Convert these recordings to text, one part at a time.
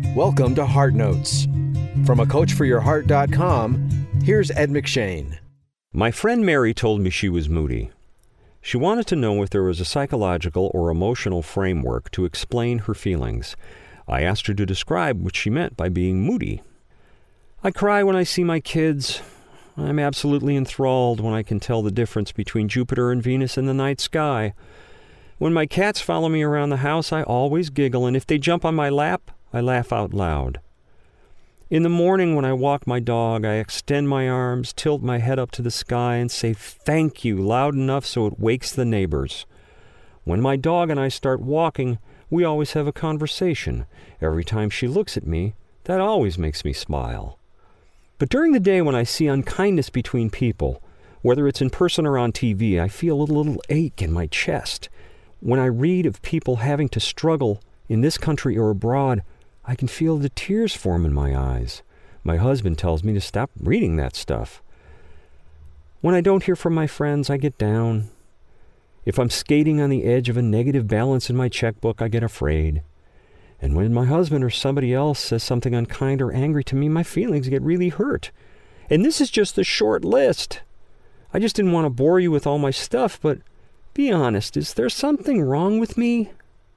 Welcome to Heart Notes. From acoachforyourheart.com, here's Ed McShane. My friend Mary told me she was moody. She wanted to know if there was a psychological or emotional framework to explain her feelings. I asked her to describe what she meant by being moody. I cry when I see my kids. I'm absolutely enthralled when I can tell the difference between Jupiter and Venus in the night sky. When my cats follow me around the house, I always giggle, and if they jump on my lap, I laugh out loud. In the morning when I walk my dog, I extend my arms, tilt my head up to the sky, and say thank you loud enough so it wakes the neighbors. When my dog and I start walking, we always have a conversation. Every time she looks at me, that always makes me smile. But during the day when I see unkindness between people, whether it's in person or on TV, I feel a little ache in my chest. When I read of people having to struggle in this country or abroad, I can feel the tears form in my eyes. My husband tells me to stop reading that stuff. When I don't hear from my friends, I get down. If I'm skating on the edge of a negative balance in my checkbook, I get afraid. And when my husband or somebody else says something unkind or angry to me, my feelings get really hurt. And this is just a short list. I just didn't want to bore you with all my stuff, but be honest, is there something wrong with me?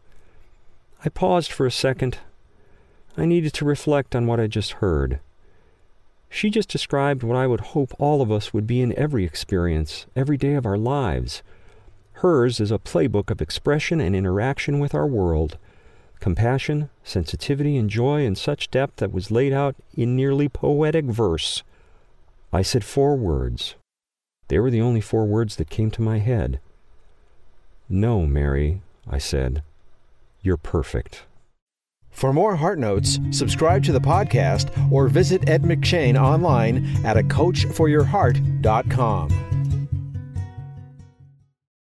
I paused for a second. I needed to reflect on what I just heard. She just described what I would hope all of us would be in every experience, every day of our lives. Hers is a playbook of expression and interaction with our world. Compassion, sensitivity, and joy in such depth that was laid out in nearly poetic verse. I said 4 words. They were the only 4 words that came to my head. "No, Mary," I said. "You're perfect." For more Heart Notes, subscribe to the podcast or visit Ed McShane online at acoachforyourheart.com.